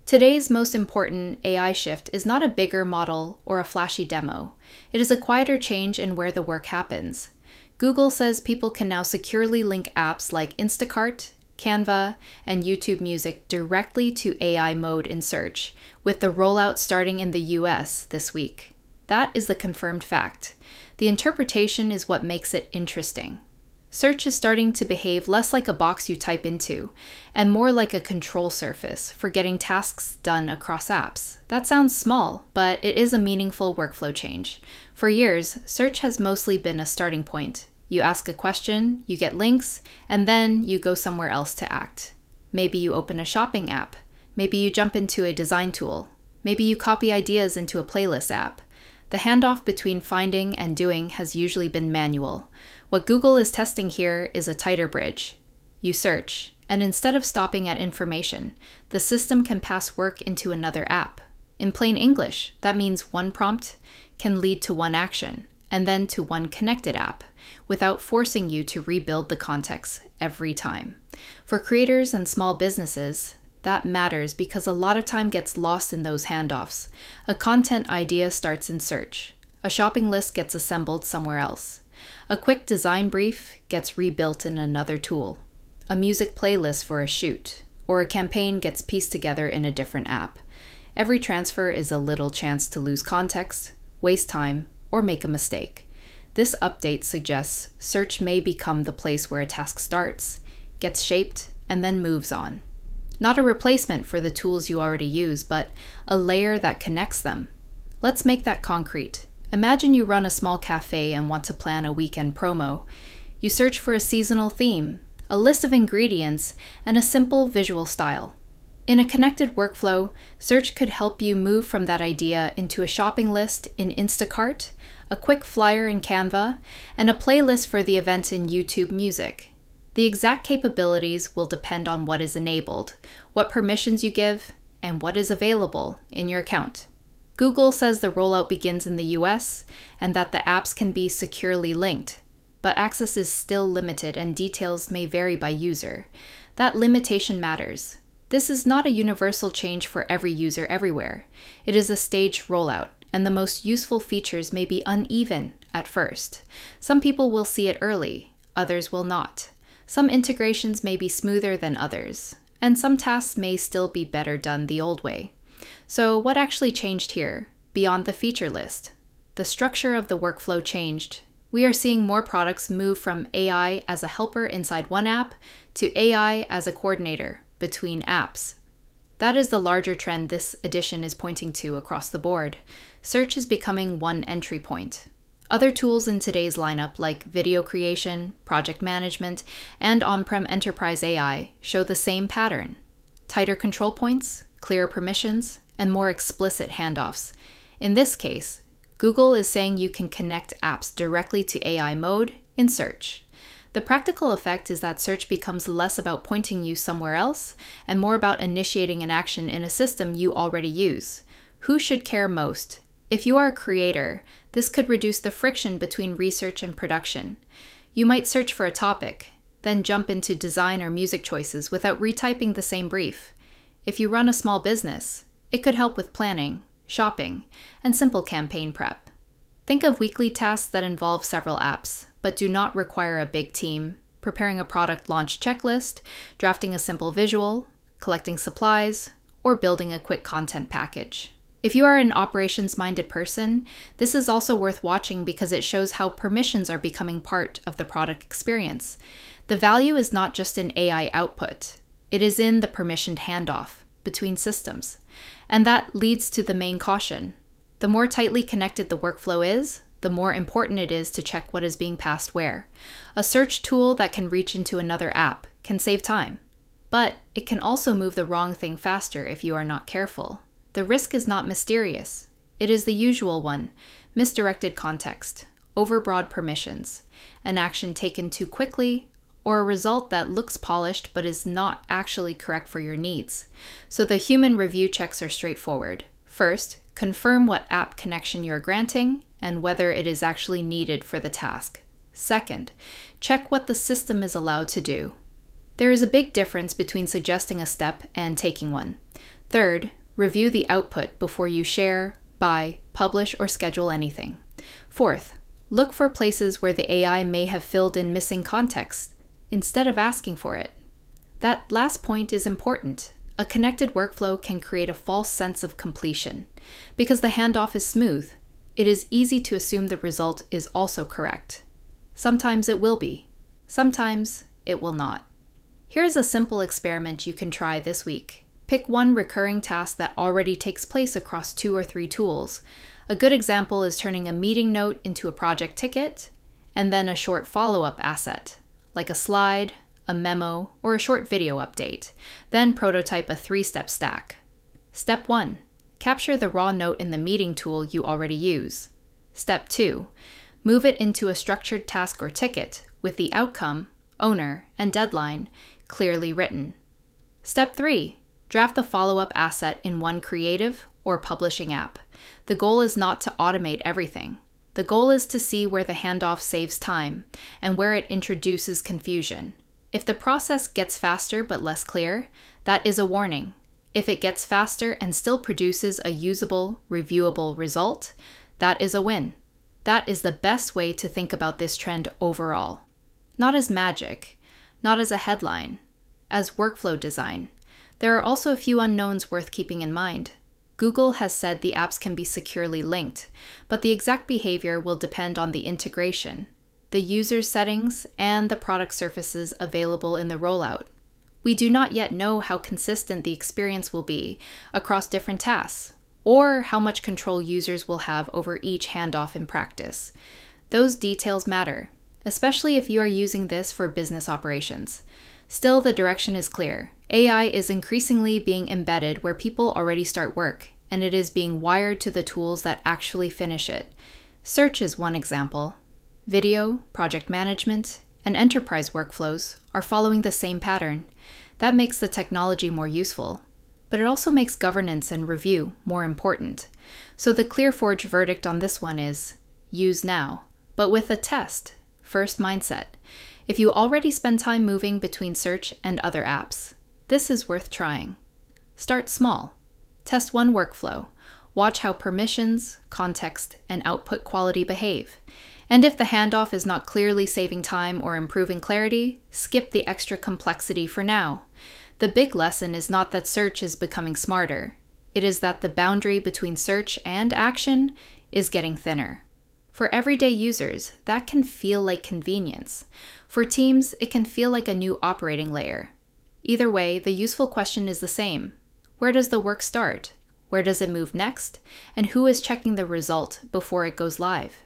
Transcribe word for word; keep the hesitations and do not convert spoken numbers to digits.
Today's most important A I shift is not a bigger model or a flashy demo. It is a quieter change in where the work happens. Google says people can now securely link apps like Instacart, Canva, and YouTube Music directly to A I mode in search, with the rollout starting in the U S this week. That is the confirmed fact. The interpretation is what makes it interesting. Search is starting to behave less like a box you type into, and more like a control surface for getting tasks done across apps. That sounds small, but it is a meaningful workflow change. For years, search has mostly been a starting point. You ask a question, you get links, and then you go somewhere else to act. Maybe you open a shopping app. Maybe you jump into a design tool. Maybe you copy ideas into a playlist app. The handoff between finding and doing has usually been manual. What Google is testing here is a tighter bridge. You search, and instead of stopping at information, the system can pass work into another app. In plain English, that means one prompt can lead to one action, and then to one connected app, without forcing you to rebuild the context every time. For creators and small businesses, that matters because a lot of time gets lost in those handoffs. A content idea starts in search. A shopping list gets assembled somewhere else. A quick design brief gets rebuilt in another tool. A music playlist for a shoot, or a campaign gets pieced together in a different app. Every transfer is a little chance to lose context, waste time, or make a mistake. This update suggests search may become the place where a task starts, gets shaped, and then moves on. Not a replacement for the tools you already use, but a layer that connects them. Let's make that concrete. Imagine you run a small cafe and want to plan a weekend promo. You search for a seasonal theme, a list of ingredients, and a simple visual style. In a connected workflow, search could help you move from that idea into a shopping list in Instacart, a quick flyer in Canva, and a playlist for the event in YouTube Music. The exact capabilities will depend on what is enabled, what permissions you give, and what is available in your account. Google says the rollout begins in the U S and that the apps can be securely linked, but access is still limited and details may vary by user. That limitation matters. This is not a universal change for every user everywhere. It is a staged rollout, and the most useful features may be uneven at first. Some people will see it early, others will not. Some integrations may be smoother than others, and some tasks may still be better done the old way. So what actually changed here, beyond the feature list? The structure of the workflow changed. We are seeing more products move from A I as a helper inside one app to A I as a coordinator between apps. That is the larger trend this edition is pointing to across the board. Search is becoming one entry point. Other tools in today's lineup, like video creation, project management, and on-prem enterprise A I, show the same pattern. Tighter control points, clearer permissions, and more explicit handoffs. In this case, Google is saying you can connect apps directly to A I mode in search. The practical effect is that search becomes less about pointing you somewhere else and more about initiating an action in a system you already use. Who should care most? If you are a creator, this could reduce the friction between research and production. You might search for a topic, then jump into design or music choices without retyping the same brief. If you run a small business, it could help with planning, shopping, and simple campaign prep. Think of weekly tasks that involve several apps, but do not require a big team, preparing a product launch checklist, drafting a simple visual, collecting supplies, or building a quick content package. If you are an operations-minded person, this is also worth watching because it shows how permissions are becoming part of the product experience. The value is not just in A I output, it is in the permissioned handoff between systems. And that leads to the main caution. The more tightly connected the workflow is, the more important it is to check what is being passed where. A search tool that can reach into another app can save time, but it can also move the wrong thing faster if you are not careful. The risk is not mysterious. It is the usual one: misdirected context, overbroad permissions, an action taken too quickly, or a result that looks polished but is not actually correct for your needs. So the human review checks are straightforward. First, confirm what app connection you're granting and whether it is actually needed for the task. Second, check what the system is allowed to do. There is a big difference between suggesting a step and taking one. Third, review the output before you share, buy, publish, or schedule anything. Fourth, look for places where the A I may have filled in missing context instead of asking for it. That last point is important. A connected workflow can create a false sense of completion. Because the handoff is smooth, it is easy to assume the result is also correct. Sometimes it will be. Sometimes it will not. Here's a simple experiment you can try this week. Pick one recurring task that already takes place across two or three tools. A good example is turning a meeting note into a project ticket, and then a short follow-up asset, like a slide, a memo, or a short video update. Then prototype a three-step stack. Step one. Capture the raw note in the meeting tool you already use. Step two. Move it into a structured task or ticket with the outcome, owner, and deadline clearly written. Step three. Draft the follow-up asset in one creative or publishing app. The goal is not to automate everything. The goal is to see where the handoff saves time and where it introduces confusion. If the process gets faster but less clear, that is a warning. If it gets faster and still produces a usable, reviewable result, that is a win. That is the best way to think about this trend overall. Not as magic, not as a headline, as workflow design. There are also a few unknowns worth keeping in mind. Google has said the apps can be securely linked, but the exact behavior will depend on the integration, the user settings, and the product surfaces available in the rollout. We do not yet know how consistent the experience will be across different tasks, or how much control users will have over each handoff in practice. Those details matter, especially if you are using this for business operations. Still, the direction is clear. A I is increasingly being embedded where people already start work, and it is being wired to the tools that actually finish it. Search is one example. Video, project management, and enterprise workflows are following the same pattern. That makes the technology more useful, but it also makes governance and review more important. So the ClearForge verdict on this one is, use now, but with a test, first mindset. If you already spend time moving between search and other apps, this is worth trying. Start small. Test one workflow. Watch how permissions, context, and output quality behave. And if the handoff is not clearly saving time or improving clarity, skip the extra complexity for now. The big lesson is not that search is becoming smarter. It is that the boundary between search and action is getting thinner. For everyday users, that can feel like convenience. For teams, it can feel like a new operating layer. Either way, the useful question is the same. Where does the work start? Where does it move next? And who is checking the result before it goes live?